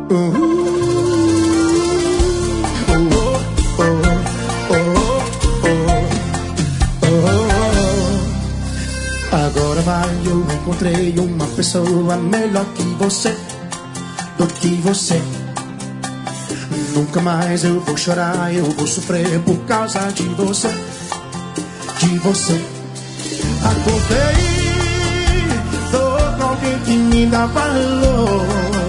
Agora vai, eu encontrei uma pessoa melhor que você, do que você. Nunca mais eu vou chorar, eu vou sofrer por causa de você, de você. Acordei, tô com alguém que me dá valor.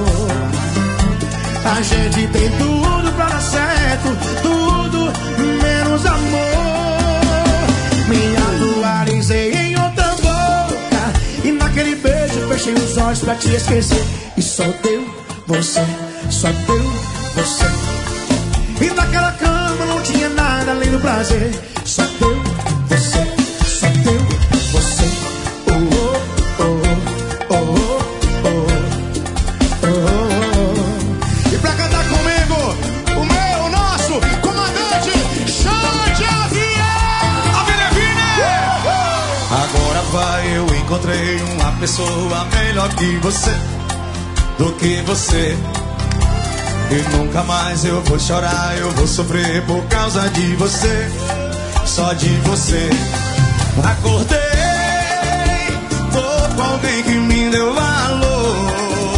A gente tem tudo pra dar certo, tudo menos amor. Me atualizei em outra boca e naquele beijo fechei os olhos pra te esquecer. E só deu você, só deu você. E naquela cama não tinha nada além do prazer. Só deu você, só deu você. Oh, oh, oh, oh, oh, oh. E pra cantar comigo, o meu, o nosso comandante Xande Avião. Agora vai, eu encontrei uma pessoa melhor que você, do que você. E nunca mais eu vou chorar, eu vou sofrer por causa de você, só de você. Acordei, tô com alguém que me deu valor.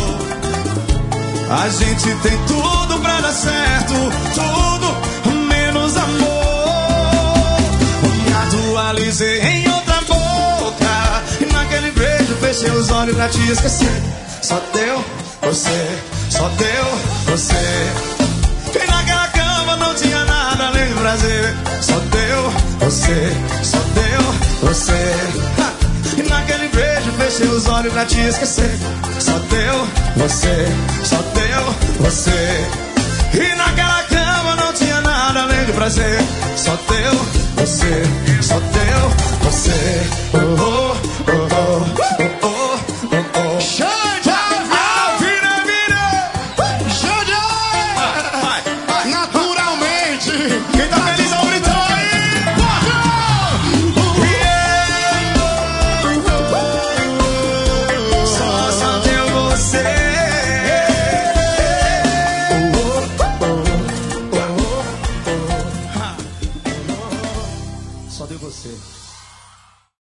A gente tem tudo pra dar certo, tudo menos amor. Me atualizei em outra boca e naquele beijo fechei os olhos pra te esquecer. Só deu você, só deu você. E naquela cama não tinha nada além do prazer. Só deu você, só deu você. E naquele beijo fechei os olhos pra te esquecer. Só deu você, só deu você. E naquela cama não tinha nada além do prazer. Só deu você, só deu